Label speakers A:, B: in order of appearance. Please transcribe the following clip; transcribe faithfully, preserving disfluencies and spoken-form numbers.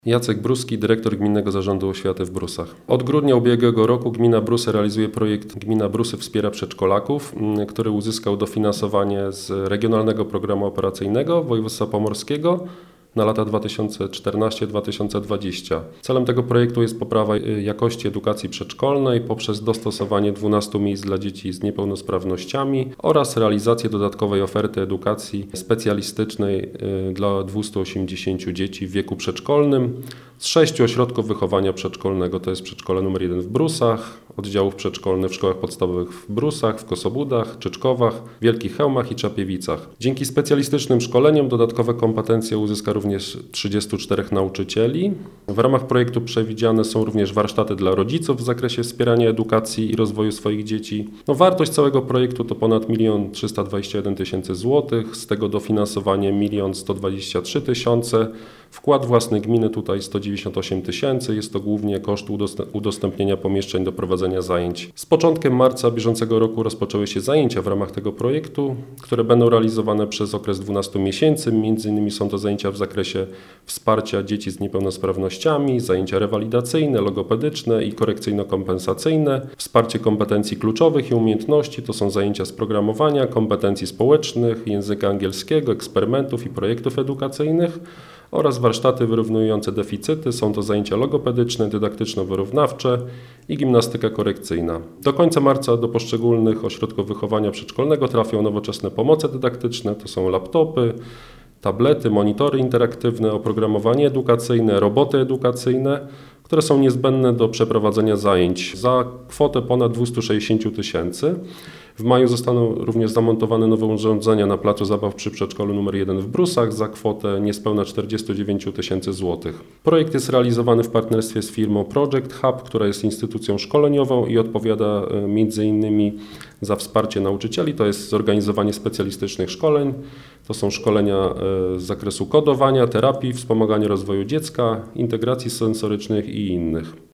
A: Jacek Bruski, dyrektor Gminnego Zarządu Oświaty w Brusach. Od grudnia ubiegłego roku gmina Brusy realizuje projekt Gmina Brusy wspiera przedszkolaków, który uzyskał dofinansowanie z Regionalnego Programu Operacyjnego Województwa Pomorskiego na lata dwa tysiące czternasty do dwa tysiące dwudziestego. Celem tego projektu jest poprawa jakości edukacji przedszkolnej poprzez dostosowanie dwunastu miejsc dla dzieci z niepełnosprawnościami oraz realizację dodatkowej oferty edukacji specjalistycznej dla dwieście osiemdziesiąt dzieci w wieku przedszkolnym z sześciu ośrodków wychowania przedszkolnego. To jest przedszkole numer jeden w Brusach, oddziałów przedszkolnych w szkołach podstawowych w Brusach, w Kosobudach, Czyczkowach, Wielkich Chełmach i Czapiewicach. Dzięki specjalistycznym szkoleniom dodatkowe kompetencje uzyska również trzydziestu czterech nauczycieli. W ramach projektu przewidziane są również warsztaty dla rodziców w zakresie wspierania edukacji i rozwoju swoich dzieci. No, wartość całego projektu to ponad milion trzysta dwadzieścia jeden tysięcy złotych, z tego dofinansowanie milion sto dwadzieścia trzy tysiące. Wkład własny gminy tutaj sto dziewięćdziesiąt osiem tysięcy, jest to głównie koszt udostępnienia pomieszczeń do prowadzenia zajęć. Z początkiem marca bieżącego roku rozpoczęły się zajęcia w ramach tego projektu, które będą realizowane przez okres dwunastu miesięcy. Między innymi są to zajęcia w zakresie wsparcia dzieci z niepełnosprawnościami, zajęcia rewalidacyjne, logopedyczne i korekcyjno-kompensacyjne, wsparcie kompetencji kluczowych i umiejętności, to są zajęcia z programowania, kompetencji społecznych, języka angielskiego, eksperymentów i projektów edukacyjnych, oraz warsztaty wyrównujące deficyty, są to zajęcia logopedyczne, dydaktyczno-wyrównawcze i gimnastyka korekcyjna. Do końca marca do poszczególnych ośrodków wychowania przedszkolnego trafią nowoczesne pomoce dydaktyczne, to są laptopy, tablety, monitory interaktywne, oprogramowanie edukacyjne, roboty edukacyjne, które są niezbędne do przeprowadzenia zajęć za kwotę ponad dwieście sześćdziesiąt tysięcy. W maju zostaną również zamontowane nowe urządzenia na placu zabaw przy przedszkolu numer jeden w Brusach za kwotę niespełna czterdzieści dziewięć tysięcy złotych. Projekt jest realizowany w partnerstwie z firmą Project Hub, która jest instytucją szkoleniową i odpowiada między innymi za wsparcie nauczycieli, to jest zorganizowanie specjalistycznych szkoleń, to są szkolenia z zakresu kodowania, terapii, wspomagania rozwoju dziecka, integracji sensorycznych i innych.